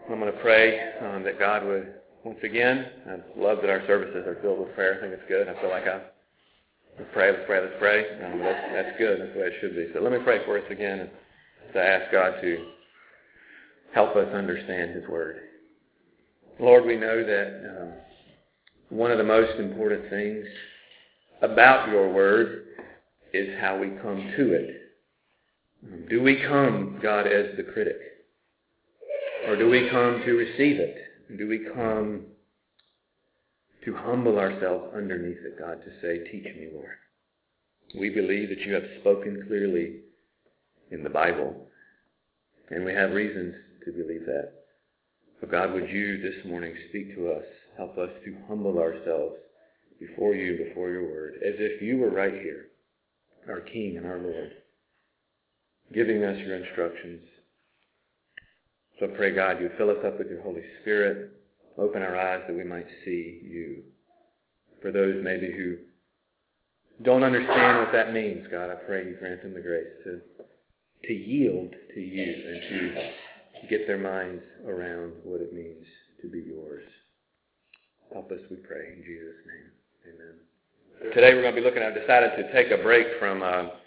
I'm going to pray that God would, once again, I love that our services are filled with prayer. I think it's good. I feel like let's pray. That's good. That's the way it should be. So let me pray for us again and to ask God to help us understand His Word. Lord, we know that one of the most important things about your Word is how we come to it. Do we come, God, as the critic? Or do we come to receive it? Do we come to humble ourselves underneath it, God, to say, teach me, Lord. We believe that you have spoken clearly in the Bible, and we have reasons to believe that. But God, would you this morning speak to us, help us to humble ourselves before you, before your word, as if you were right here, our King and our Lord, giving us your instructions. So I pray, God, you fill us up with your Holy Spirit, open our eyes that we might see you. For those maybe who don't understand what that means, God, I pray you grant them the grace to yield to you and to get their minds around what it means to be yours. Help us, we pray, in Jesus' name. Amen. Today we're going to be looking, I've decided to take a break from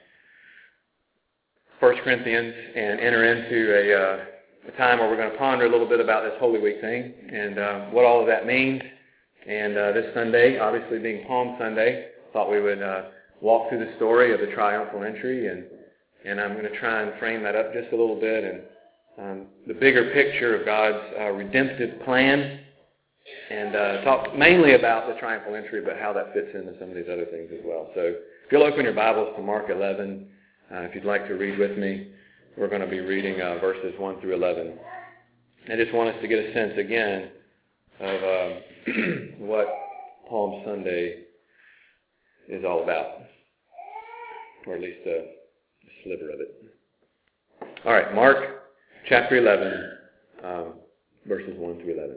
1 Corinthians and enter into a time where we're going to ponder a little bit about this Holy Week thing and what all of that means. And this Sunday, obviously being Palm Sunday, thought we would walk through the story of the triumphal entry, and I'm going to try and frame that up just a little bit and the bigger picture of God's redemptive plan, and talk mainly about the triumphal entry, but how that fits into some of these other things as well. So if you'll open your Bibles to Mark 11, if you'd like to read with me, we're going to be reading verses 1 through 11. I just want us to get a sense again of what Palm Sunday is all about, or at least a sliver of it. All right, Mark chapter 11, verses 1 through 11.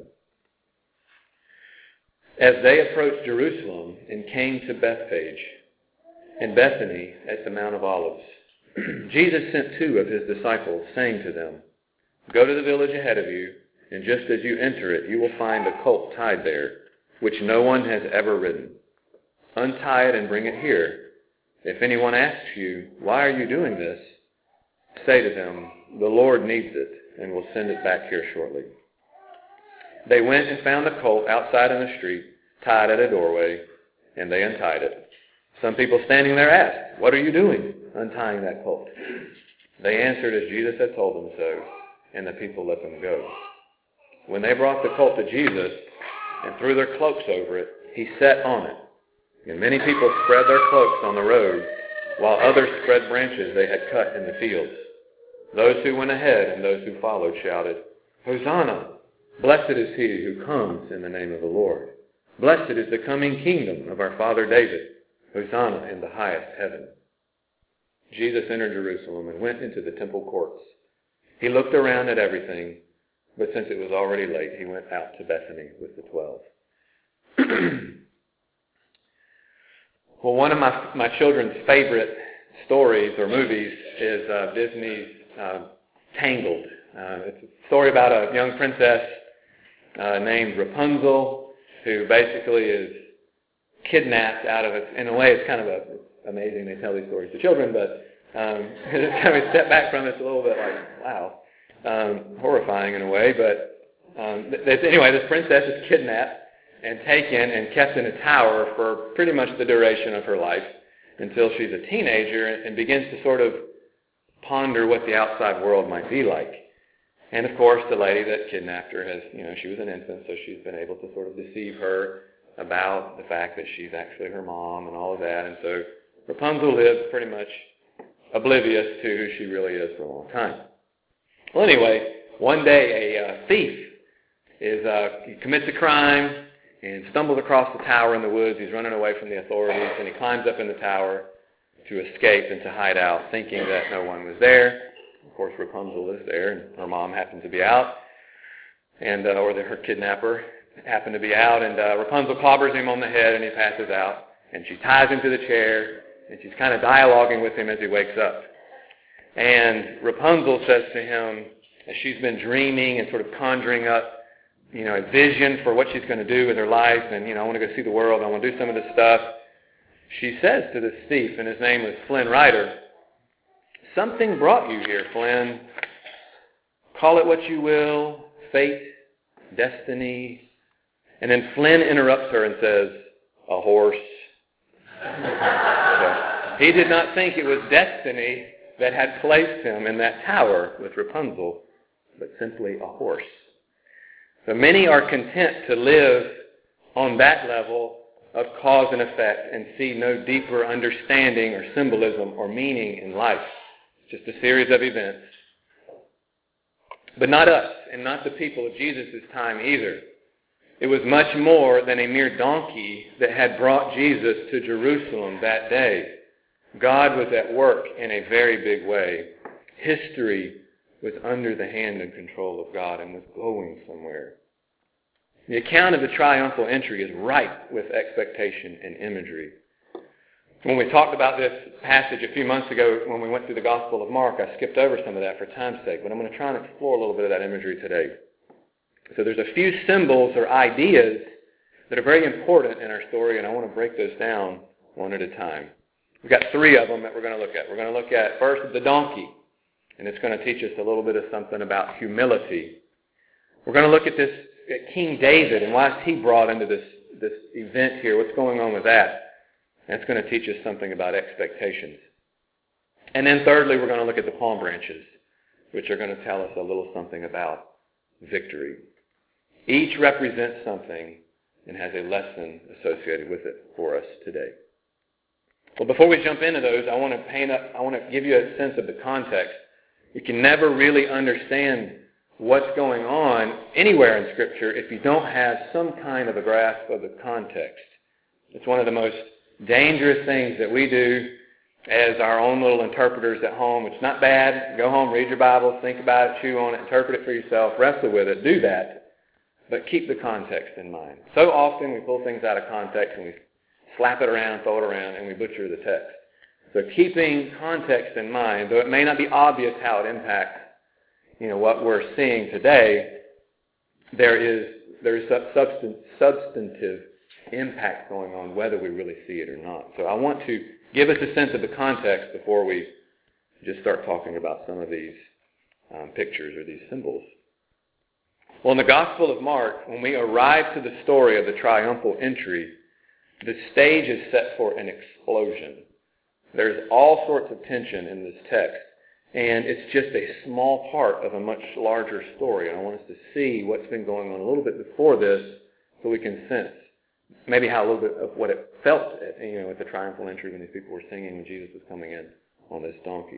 As they approached Jerusalem and came to Bethphage and Bethany at the Mount of Olives, Jesus sent 2 of his disciples, saying to them, "Go to the village ahead of you, and just as you enter it, you will find a colt tied there, which no one has ever ridden. Untie it and bring it here. If anyone asks you, 'Why are you doing this?' say to them, 'The Lord needs it, and will send it back here shortly.' They went and found the colt outside in the street, tied at a doorway, and they untied it. Some people standing there asked, 'What are you doing, untying that colt?' They answered as Jesus had told them so, and the people let them go. When they brought the colt to Jesus and threw their cloaks over it, he sat on it. And many people spread their cloaks on the road, while others spread branches they had cut in the fields. Those who went ahead and those who followed shouted, 'Hosanna! Blessed is he who comes in the name of the Lord. Blessed is the coming kingdom of our father David. Hosanna in the highest heaven.' Jesus entered Jerusalem and went into the temple courts. He looked around at everything, but since it was already late, he went out to Bethany with the 12. Well, one of my children's favorite stories or movies is Disney's Tangled. It's a story about a young princess named Rapunzel, who basically is kidnapped out of it. In a way, it's kind of amazing they tell these stories to children, but just kind of step back from it, it's a little bit like, wow, horrifying in a way. But anyway, this princess is kidnapped and taken and kept in a tower for pretty much the duration of her life until she's a teenager and begins to sort of ponder what the outside world might be like. And of course, the lady that kidnapped her has, she was an infant, so she's been able to sort of deceive her about the fact that she's actually her mom and all of that. And so Rapunzel lives pretty much oblivious to who she really is for a long time. Well, anyway, one day a thief he commits a crime and stumbles across the tower in the woods. He's running away from the authorities, and he climbs up in the tower to escape and to hide out, thinking that no one was there. Of course, Rapunzel is there, and her mom happens to be out, and or her kidnapper happened to be out, and Rapunzel clobbers him on the head, and he passes out, and she ties him to the chair, and she's kind of dialoguing with him as he wakes up. And Rapunzel says to him, as she's been dreaming and sort of conjuring up, a vision for what she's going to do with her life, and, I want to go see the world, I want to do some of this stuff, she says to this thief, and his name was Flynn Rider, "Something brought you here, Flynn. Call it what you will, fate, destiny." And then Flynn interrupts her and says, "A horse." So he did not think it was destiny that had placed him in that tower with Rapunzel, but simply a horse. So many are content to live on that level of cause and effect and see no deeper understanding or symbolism or meaning in life. It's just a series of events. But not us, and not the people of Jesus' time either. It was much more than a mere donkey that had brought Jesus to Jerusalem that day. God was at work in a very big way. History was under the hand and control of God and was going somewhere. The account of the triumphal entry is ripe with expectation and imagery. When we talked about this passage a few months ago when we went through the Gospel of Mark, I skipped over some of that for time's sake, but I'm going to try and explore a little bit of that imagery today. So there's a few symbols or ideas that are very important in our story, and I want to break those down one at a time. We've got three of them that we're going to look at. We're going to look at first the donkey, and it's going to teach us a little bit of something about humility. We're going to look at King David and why is he brought into this event here. What's going on with that? That's going to teach us something about expectations. And then thirdly, we're going to look at the palm branches, which are going to tell us a little something about victory. Each represents something and has a lesson associated with it for us today. Well, before we jump into those, I want to give you a sense of the context. You can never really understand what's going on anywhere in Scripture if you don't have some kind of a grasp of the context. It's one of the most dangerous things that we do as our own little interpreters at home. It's not bad. Go home, read your Bible, think about it, chew on it, interpret it for yourself, wrestle with it, do that. But keep the context in mind. So often we pull things out of context and we slap it around, throw it around, and we butcher the text. So keeping context in mind, though it may not be obvious how it impacts what we're seeing today, there is substantive impact going on whether we really see it or not. So I want to give us a sense of the context before we just start talking about some of these pictures or these symbols. Well, in the Gospel of Mark, when we arrive to the story of the triumphal entry, the stage is set for an explosion. There's all sorts of tension in this text, and it's just a small part of a much larger story. And I want us to see what's been going on a little bit before this so we can sense maybe how a little bit of what it felt at the triumphal entry when these people were singing when Jesus was coming in on this donkey.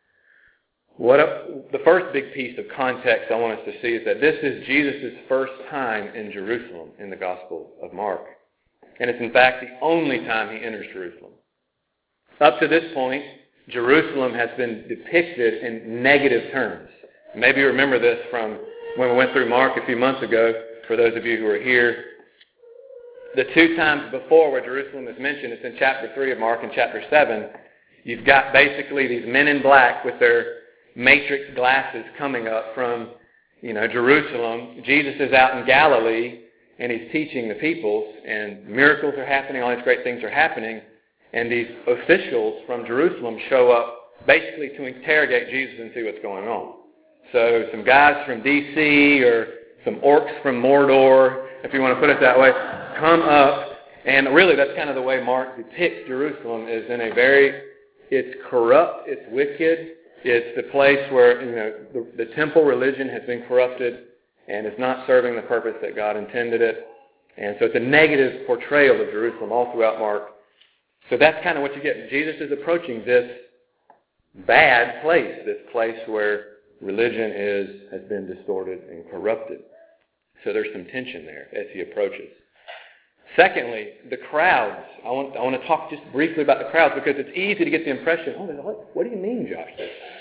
The first big piece of context I want us to see is that this is Jesus' first time in Jerusalem in the Gospel of Mark. And it's in fact the only time he enters Jerusalem. Up to this point, Jerusalem has been depicted in negative terms. Maybe you remember this from when we went through Mark a few months ago, for those of you who were here. The two times before where Jerusalem is mentioned, it's in chapter 3 of Mark and chapter 7. You've got basically these men in black with their matrix glasses coming up from, Jerusalem. Jesus is out in Galilee, and he's teaching the peoples, and miracles are happening, all these great things are happening, and these officials from Jerusalem show up basically to interrogate Jesus and see what's going on. So some guys from D.C. or some orcs from Mordor, if you want to put it that way, come up, and really that's kind of the way Mark depicts Jerusalem, is in it's corrupt, it's wicked, it's the place where the temple religion has been corrupted and is not serving the purpose that God intended it. And so it's a negative portrayal of Jerusalem all throughout Mark. So that's kind of what you get. Jesus is approaching this bad place, this place where religion has been distorted and corrupted. So there's some tension there as he approaches. Secondly, the crowds. I want to talk just briefly about the crowds because it's easy to get the impression, what do you mean, Josh?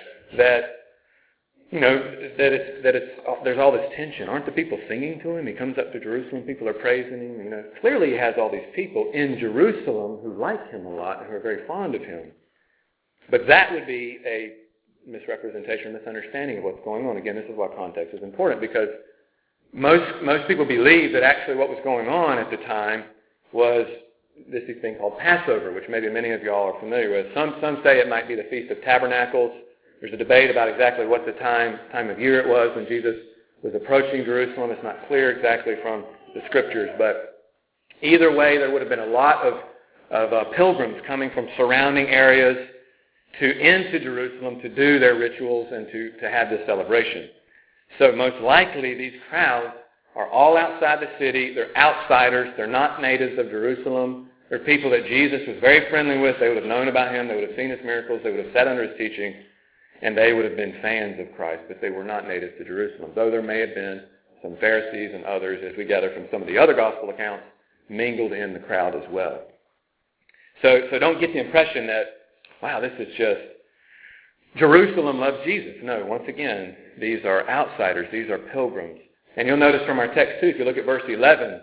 There's all this tension. Aren't the people singing to him? He comes up to Jerusalem, people are praising him. Clearly he has all these people in Jerusalem who like him a lot and who are very fond of him. But that would be misrepresentation, misunderstanding of what's going on. Again, this is why context is important, because most people believe that actually what was going on at the time was this thing called Passover, which maybe many of y'all are familiar with. Some say it might be the Feast of Tabernacles. There's a debate about exactly what the time of year it was when Jesus was approaching Jerusalem. It's not clear exactly from the Scriptures, but either way, there would have been a lot of pilgrims coming from surrounding areas into Jerusalem to do their rituals and to have this celebration. So most likely these crowds are all outside the city. They're outsiders. They're not natives of Jerusalem. They're people that Jesus was very friendly with. They would have known about him. They would have seen his miracles. They would have sat under his teaching. And they would have been fans of Christ, but they were not natives to Jerusalem. Though there may have been some Pharisees and others, as we gather from some of the other gospel accounts, mingled in the crowd as well. So don't get the impression that, wow, this is just Jerusalem loves Jesus. No, once again, these are outsiders. These are pilgrims. And you'll notice from our text too, if you look at verse 11,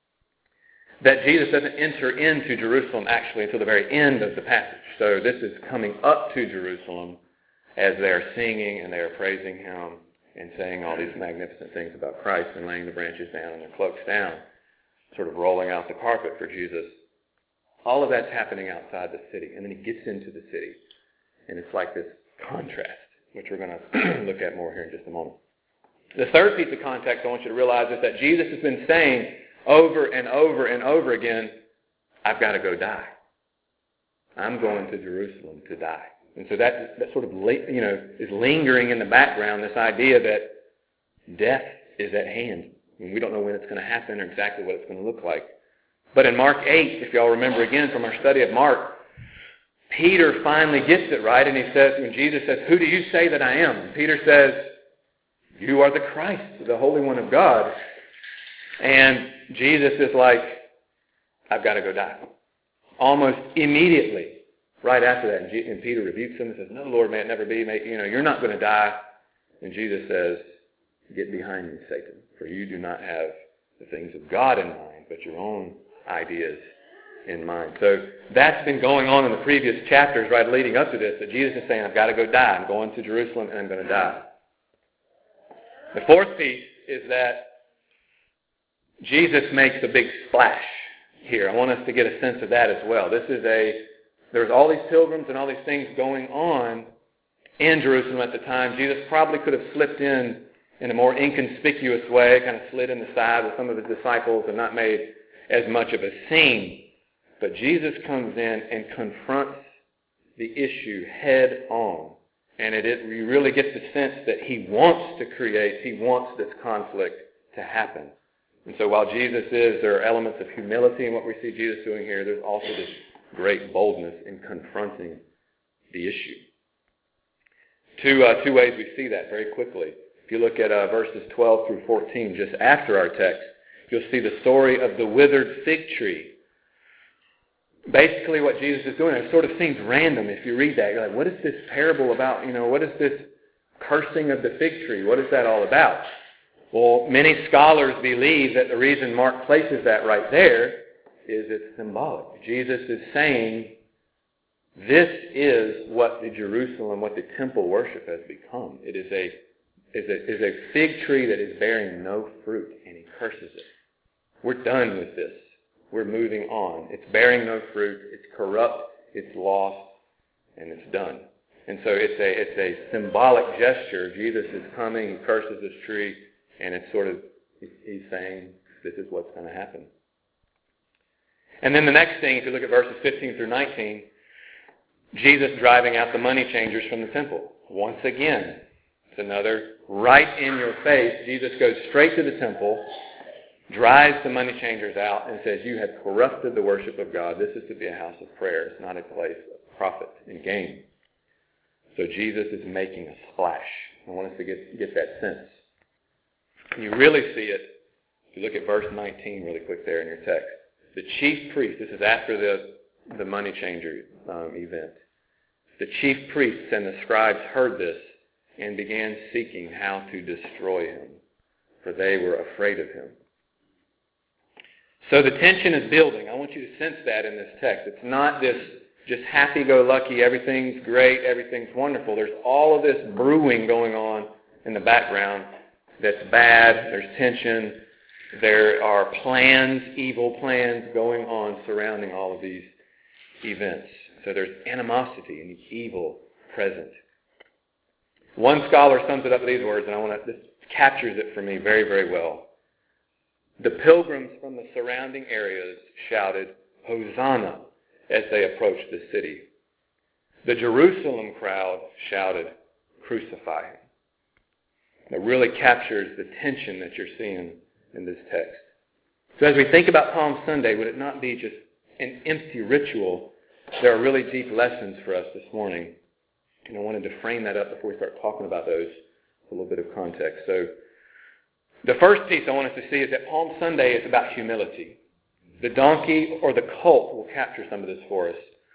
that Jesus doesn't enter into Jerusalem actually until the very end of the passage. So this is coming up to Jerusalem as they are singing and they are praising him and saying all these magnificent things about Christ and laying the branches down and their cloaks down, sort of rolling out the carpet for Jesus. All of that's happening outside the city. And then he gets into the city. And it's like this contrast, which we're going to look at more here in just a moment. The third piece of context I want you to realize is that Jesus has been saying over and over and over again, I've got to go die. I'm going to Jerusalem to die. And so that sort of is lingering in the background, this idea that death is at hand. And we don't know when it's going to happen or exactly what it's going to look like. But in Mark 8, if y'all remember again from our study of Mark, Peter finally gets it right, and he says, when Jesus says, who do you say that I am? And Peter says, you are the Christ, the Holy One of God. And Jesus is like, I've got to go die. Almost immediately, right after that. And Peter rebukes him and says, no, Lord, may it never be. You're not going to die. And Jesus says, get behind me, Satan, for you do not have the things of God in mind, but your own ideas in mind. So that's been going on in the previous chapters, right, leading up to this, that Jesus is saying, I've got to go die. I'm going to Jerusalem and I'm going to die. The fourth piece is that Jesus makes a big splash here. I want us to get a sense of that as well. There's all these pilgrims and all these things going on in Jerusalem at the time. Jesus probably could have slipped in a more inconspicuous way, kind of slid in the side with some of his disciples and not made as much of a scene. But Jesus comes in and confronts the issue head on. And you really get the sense that he wants this conflict to happen. And so while there are elements of humility in what we see Jesus doing here, there's also this great boldness in confronting the issue. Two ways we see that very quickly. If you look at verses 12 through 14, just after our text, you'll see the story of the withered fig tree. Basically what Jesus is doing, it sort of seems random if you read that. You're like, what is this parable about? What is this cursing of the fig tree? What is that all about? Well, many scholars believe that the reason Mark places that right there is it's symbolic. Jesus is saying, this is what the Jerusalem, what the temple worship has become. It is a fig tree that is bearing no fruit, and he curses it. We're done with this. We're moving on. It's bearing no fruit. It's corrupt. It's lost, and it's done. And so it's a symbolic gesture. Jesus is coming. He curses this tree, and it's sort of, he's saying, this is what's going to happen. And then the next thing, if you look at verses 15 through 19, Jesus driving out the money changers from the temple. Once again, it's another right in your face. Jesus goes straight to the temple, drives the money changers out, and says, you have corrupted the worship of God. This is to be a house of prayer. It's not a place of profit and gain. So Jesus is making a splash. I want us to get that sense. You really see it if you look at verse 19 really quick there in your text. The chief priest, this is after the money changer event. The chief priests and the scribes heard this and began seeking how to destroy him, for they were afraid of him. So the tension is building. I want you to sense that in this text. It's not this just happy-go-lucky, everything's great, everything's wonderful. There's all of this brewing going on in the background that's bad. There's tension. There are plans, evil plans going on surrounding all of these events. So there's animosity and evil present. One scholar sums it up with these words, and this captures it for me very, very well. The pilgrims from the surrounding areas shouted, "Hosanna," as they approached the city. The Jerusalem crowd shouted, "Crucify him." It really captures the tension that you're seeing in this text. So as we think about Palm Sunday, would it not be just an empty ritual? There are really deep lessons for us this morning. And I wanted to frame that up before we start talking about those with a little bit of context. So the first piece I want us to see is that Palm Sunday is about humility. The donkey or the colt will capture some of this for us.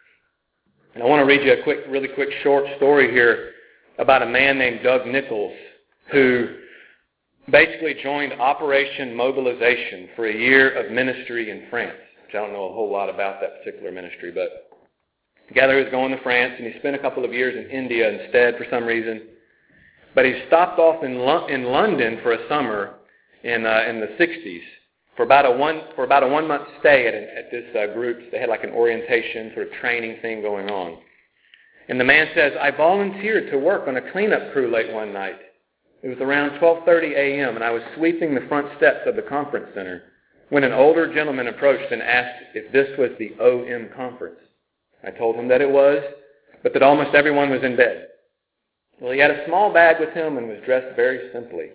And I want to read you a really quick short story here about a man named Doug Nichols who basically joined Operation Mobilization for a year of ministry in France. Which I don't know a whole lot about that particular ministry, but together he was going to France, and he spent a couple of years in India instead for some reason. But he stopped off in London for a summer in the 60s for about a 1 month stay at this group. They had like an orientation sort of training thing going on. And the man says, "I volunteered to work on a cleanup crew late one night. It was around 12:30 a.m. and I was sweeping the front steps of the conference center when an older gentleman approached and asked if this was the OM conference. I told him that it was, but that almost everyone was in bed. Well, he had a small bag with him and was dressed very simply.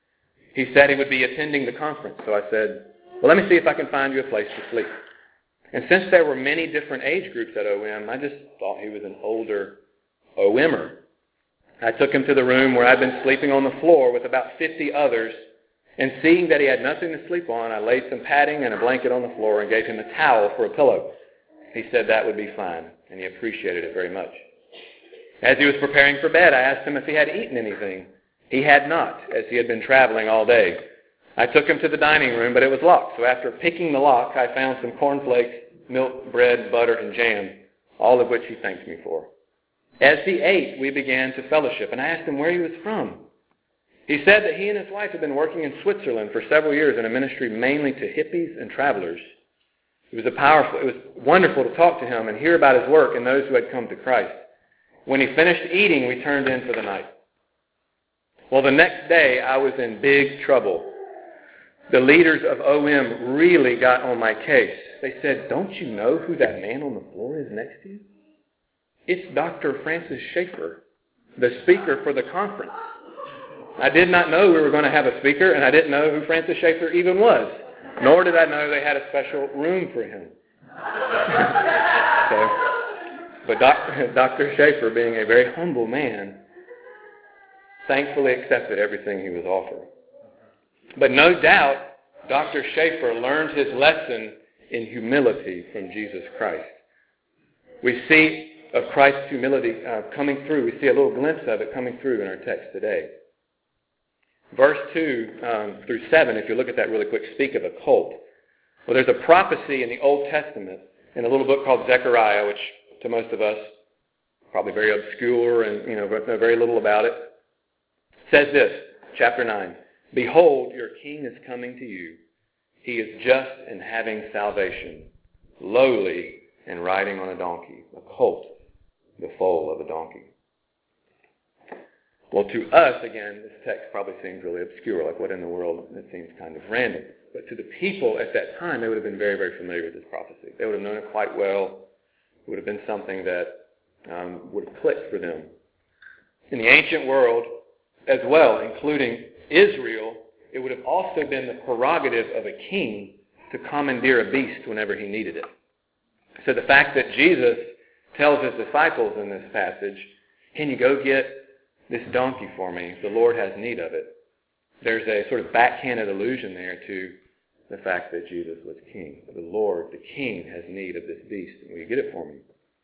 He said he would be attending the conference, so I said, well, let me see if I can find you a place to sleep. And since there were many different age groups at OM, I just thought he was an older OMer. I took him to the room where I'd been sleeping on the floor with about 50 others, and seeing that he had nothing to sleep on, I laid some padding and a blanket on the floor and gave him a towel for a pillow. He said that would be fine, and he appreciated it very much. As he was preparing for bed, I asked him if he had eaten anything. He had not, as he had been traveling all day. I took him to the dining room, but it was locked, so after picking the lock, I found some cornflakes, milk, bread, butter, and jam, all of which he thanked me for. As he ate, we began to fellowship, and I asked him where he was from. He said that he and his wife had been working in Switzerland for several years in a ministry mainly to hippies and travelers. It was wonderful to talk to him and hear about his work and those who had come to Christ. When he finished eating, we turned in for the night. Well, the next day, I was in big trouble. The leaders of OM really got on my case. They said, don't you know who that man on the floor is next to you? It's Dr. Francis Schaeffer, the speaker for the conference. I did not know we were going to have a speaker, and I didn't know who Francis Schaeffer even was, nor did I know they had a special room for him. But Dr. Schaeffer, being a very humble man, thankfully accepted everything he was offered. But no doubt, Dr. Schaeffer learned his lesson in humility from Jesus Christ. We see of Christ's humility coming through. We see a little glimpse of it coming through in our text today. Verse 2 through 7, if you look at that really quick, speak of a colt. Well, there's a prophecy in the Old Testament in a little book called Zechariah, which to most of us probably very obscure and know very little about it. It says this, chapter 9, behold, your king is coming to you. He is just and having salvation, lowly and riding on a donkey, a colt, the foal of a donkey. Well, to us, again, this text probably seems really obscure, like what in the world, it seems kind of random. But to the people at that time, they would have been very, very familiar with this prophecy. They would have known it quite well. It would have been something that would have clicked for them. In the ancient world as well, including Israel, it would have also been the prerogative of a king to commandeer a beast whenever he needed it. So the fact that Jesus tells his disciples in this passage, can you go get this donkey for me? The Lord has need of it. There's a sort of backhanded allusion there to the fact that Jesus was king. The Lord, the king, has need of this beast. Will you get it for me?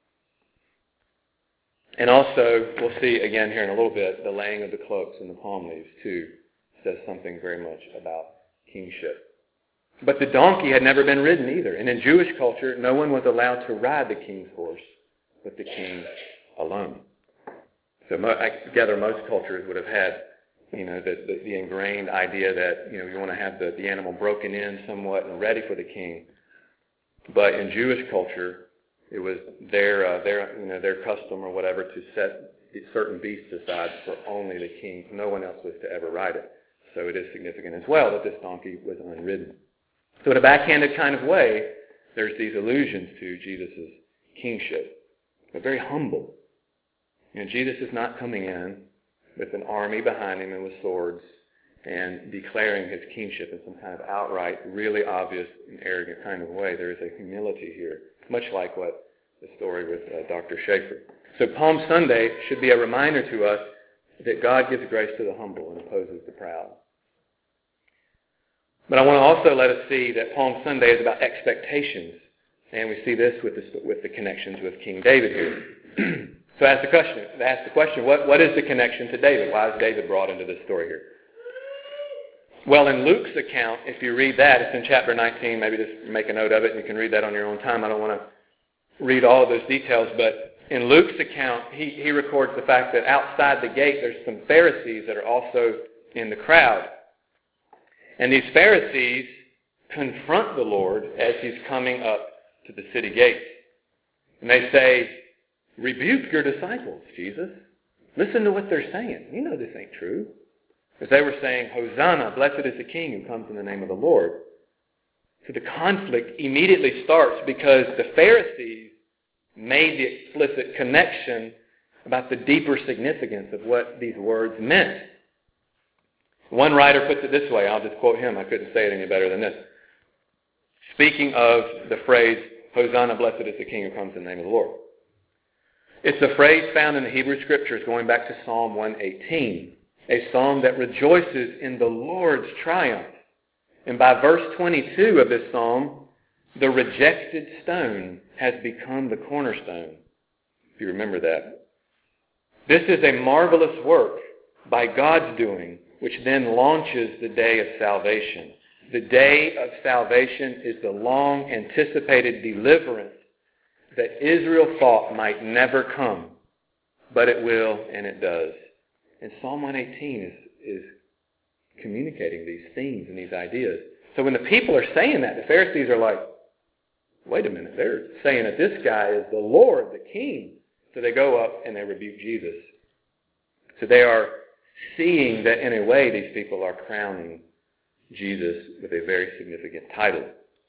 And also, we'll see again here in a little bit, the laying of the cloaks and the palm leaves too says something very much about kingship. But the donkey had never been ridden either. And in Jewish culture, no one was allowed to ride the king's horse but the king alone. So I gather most cultures would have had, the ingrained idea that, you want to have the animal broken in somewhat and ready for the king. But in Jewish culture, it was their custom or whatever to set certain beasts aside for only the king. No one else was to ever ride it. So it is significant as well that this donkey was unridden. So in a backhanded kind of way, there's these allusions to Jesus' kingship, but very humble. Jesus is not coming in with an army behind him and with swords and declaring his kingship in some kind of outright, really obvious and arrogant kind of way. There is a humility here, much like what the story with Dr. Schaefer. So Palm Sunday should be a reminder to us that God gives grace to the humble and opposes the proud. But I want to also let us see that Palm Sunday is about expectations. And we see this with the connections with King David here. So ask the question, what is the connection to David? Why is David brought into this story here? Well, in Luke's account, if you read that, it's in chapter 19. Maybe just make a note of it, and you can read that on your own time. I don't want to read all of those details, but in Luke's account, he records the fact that outside the gate, there's some Pharisees that are also in the crowd. And these Pharisees confront the Lord as he's coming up to the city gate. And they say, "Rebuke your disciples, Jesus. Listen to what they're saying. You know this ain't true." Because they were saying, "Hosanna, blessed is the King who comes in the name of the Lord." So the conflict immediately starts because the Pharisees made the explicit connection about the deeper significance of what these words meant. One writer puts it this way. I'll just quote him. I couldn't say it any better than this. Speaking of the phrase, "Hosanna, blessed is the King who comes in the name of the Lord." It's a phrase found in the Hebrew Scriptures going back to Psalm 118, a psalm that rejoices in the Lord's triumph. And by verse 22 of this psalm, the rejected stone has become the cornerstone. If you remember that. This is a marvelous work by God's doing, which then launches the day of salvation. The day of salvation is the long-anticipated deliverance that Israel thought might never come, but it will, and it does. And Psalm 118 is communicating these themes and these ideas. So when the people are saying that, the Pharisees are like, wait a minute, they're saying that this guy is the Lord, the King. So they go up and they rebuke Jesus. So they are seeing that in a way these people are crowning Jesus with a very significant title.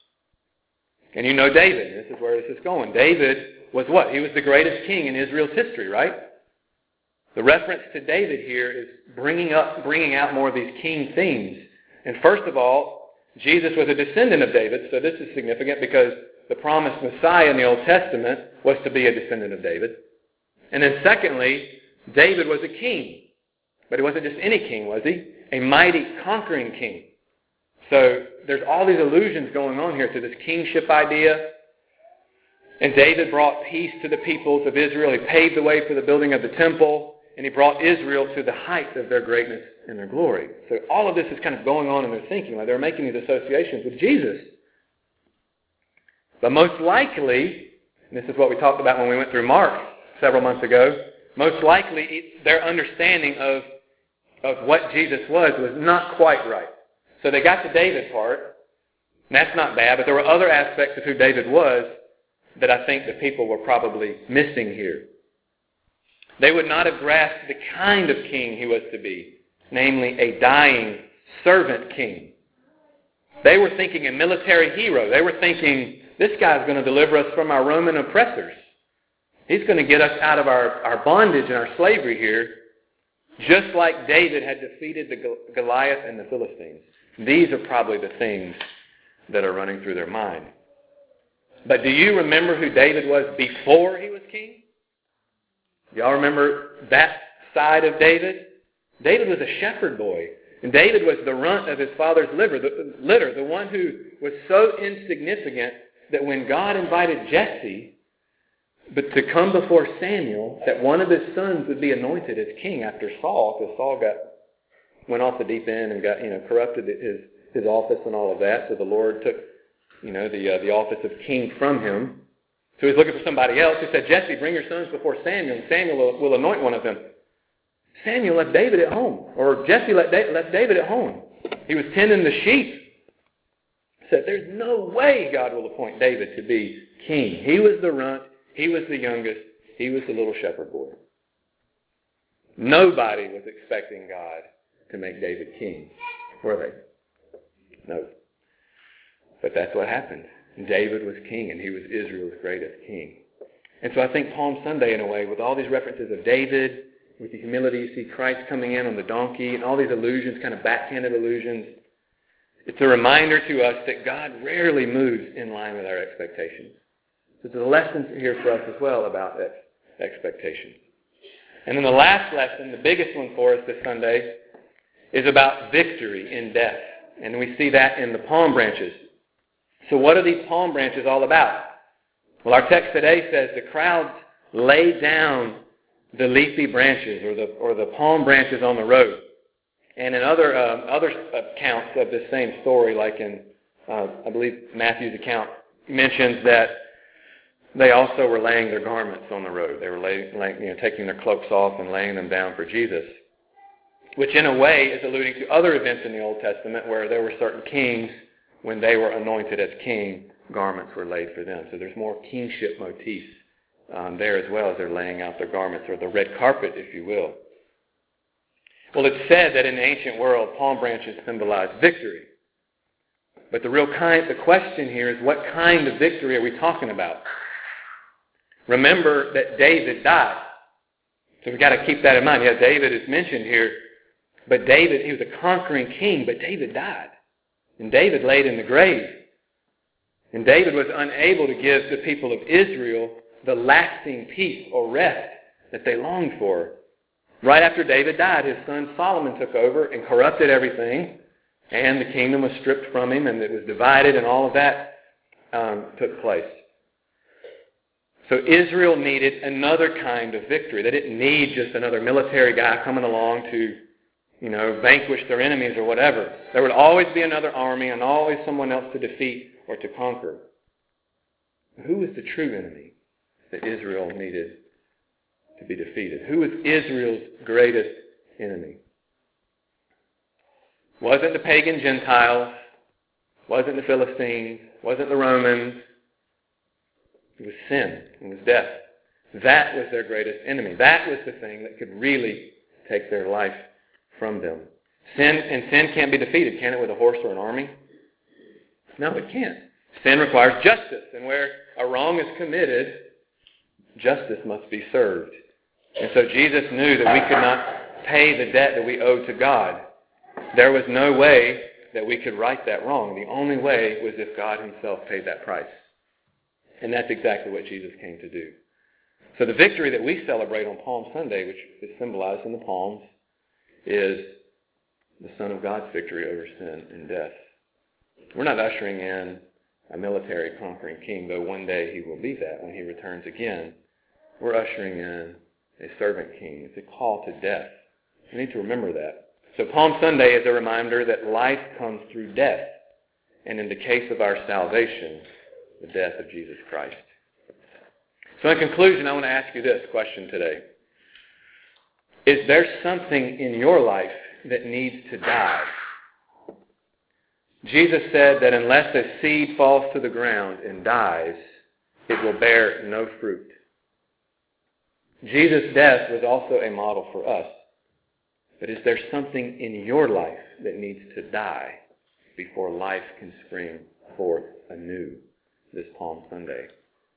And you know David. This is where this is going. David was what? He was the greatest king in Israel's history, right? The reference to David here is bringing out more of these king themes. And first of all, Jesus was a descendant of David, so this is significant because the promised Messiah in the Old Testament was to be a descendant of David. And then secondly, David was a king. But he wasn't just any king, was he? A mighty, conquering king. So there's all these allusions going on here to this kingship idea. And David brought peace to the peoples of Israel. He paved the way for the building of the temple. And he brought Israel to the height of their greatness and their glory. So all of this is kind of going on in their thinking. Like they're making these associations with Jesus. But most likely, and this is what we talked about when we went through Mark several months ago, most likely their understanding of what Jesus was not quite right. So they got the David part, and that's not bad, but there were other aspects of who David was that I think the people were probably missing here. They would not have grasped the kind of king he was to be, namely a dying servant king. They were thinking a military hero. They were thinking, this guy's going to deliver us from our Roman oppressors. He's going to get us out of our bondage and our slavery here, just like David had defeated the Goliath and the Philistines. These are probably the things that are running through their mind. But do you remember who David was before he was king? Y'all remember that side of David? David was a shepherd boy. And David was the runt of his father's litter, the one who was so insignificant that when God invited Jesse to come before Samuel, that one of his sons would be anointed as king after Saul, because Saul went off the deep end and got corrupted his office and all of that. So the Lord took the office of king from him. So he's looking for somebody else. He said, Jesse, bring your sons before Samuel, and Samuel will anoint one of them. Samuel left David at home, or Jesse left David at home. He was tending the sheep. He said, there's no way God will appoint David to be king. He was the runt. He was the youngest. He was the little shepherd boy. Nobody was expecting God to make David king, were they? No. But that's what happened. David was king, and he was Israel's greatest king. And so I think Palm Sunday, in a way, with all these references of David, with the humility, you see Christ coming in on the donkey, and all these allusions, kind of backhanded allusions, it's a reminder to us that God rarely moves in line with our expectations. So there's a lesson here for us as well about expectations. And then the last lesson, the biggest one for us this Sunday, is about victory in death. And we see that in the palm branches. So what are these palm branches all about? Well, our text today says the crowds laid down the leafy branches or the palm branches on the road. And in other accounts of this same story, like in, I believe Matthew's account mentions that they also were laying their garments on the road. They were taking their cloaks off and laying them down for Jesus, which in a way is alluding to other events in the Old Testament where there were certain kings, when they were anointed as king, garments were laid for them. So there's more kingship motifs there as well as they're laying out their garments, or the red carpet, if you will. Well, it's said that in the ancient world, palm branches symbolize victory. But the question here is, what kind of victory are we talking about? Remember that David died. So we've got to keep that in mind. Yeah, David is mentioned here, but David, he was a conquering king, but David died. And David laid in the grave. And David was unable to give the people of Israel the lasting peace or rest that they longed for. Right after David died, his son Solomon took over and corrupted everything, and the kingdom was stripped from him, and it was divided, and all of that took place. So Israel needed another kind of victory. They didn't need just another military guy coming along to, vanquish their enemies or whatever. There would always be another army and always someone else to defeat or to conquer. Who was the true enemy that Israel needed to be defeated? Who was Israel's greatest enemy? Wasn't the pagan Gentiles, wasn't the Philistines, wasn't the Romans. It was sin. It was death. That was their greatest enemy. That was the thing that could really take their life from them. Sin can't be defeated, can it, with a horse or an army? No, it can't. Sin requires justice, and where a wrong is committed, justice must be served. And so Jesus knew that we could not pay the debt that we owed to God. There was no way that we could right that wrong. The only way was if God himself paid that price. And that's exactly what Jesus came to do. So the victory that we celebrate on Palm Sunday, which is symbolized in the palms, is the Son of God's victory over sin and death. We're not ushering in a military conquering king, though one day he will be that when he returns again. We're ushering in a servant king. It's a call to death. We need to remember that. So Palm Sunday is a reminder that life comes through death. And in the case of our salvation, the death of Jesus Christ. So in conclusion, I want to ask you this question today. Is there something in your life that needs to die? Jesus said that unless a seed falls to the ground and dies, it will bear no fruit. Jesus' death was also a model for us. But is there something in your life that needs to die before life can spring forth anew this Palm Sunday?